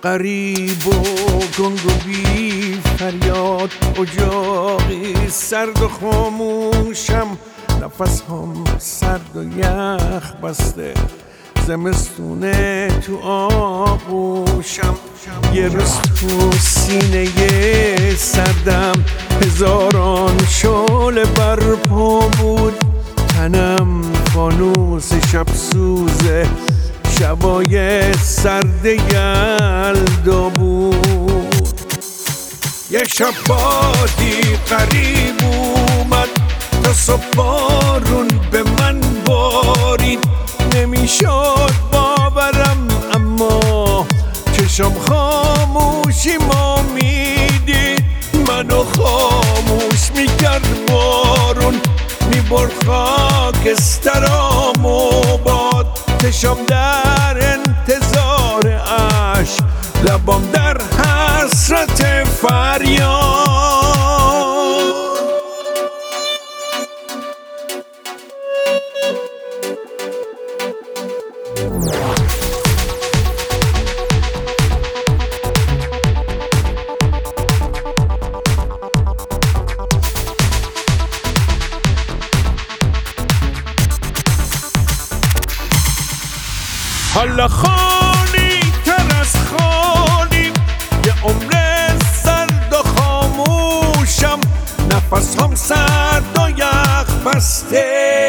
غریب و گنگ و بی فریاد، اجاقی سرد و خاموشم، نفس هم سرد و یخ بسته، زمستونه تو آغوشم. یه روز تو سینه سردم هزاران شعله برپا بود، تنم فانوس شب سوزه، شبای سرد یلدا بود. یه شب بادی غریب اومد، تا صبح بارون به من بارید، نمیشد باورم اما چشم خاموشی ما میدید، منو خاموش میکرد بارون، میبرد خاکسترام و باد، چشم در انتظار عشق، لبام در حسرت فریاد. حالا خالی تر از خالی، یه عمر سرد و خاموشم، نفس هم سرد و یخ بسته،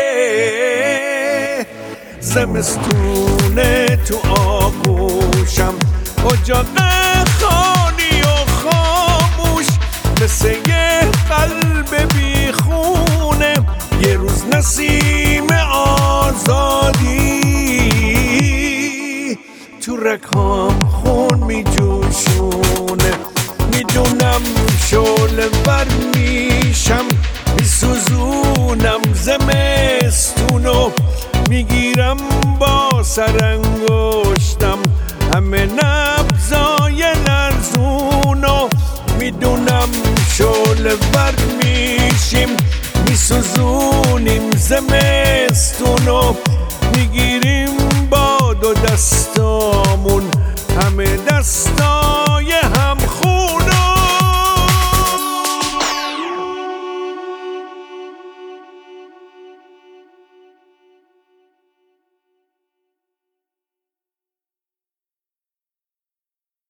زمستونه تو آغوشم، اجاق خالی و خاموش، مثل یه قلب بیخونه، یه روز نسیم آزادی تو رگام خون میجوشونه. میدونم شعله ور میشم، میسوزونم زمستونو، میگیرم با سرانگشتم همه نبضای لرزونو. میدونم شعله ور میشیم، میسوزونیم زمستونو، میگیریم با دو دستامون همه دستامون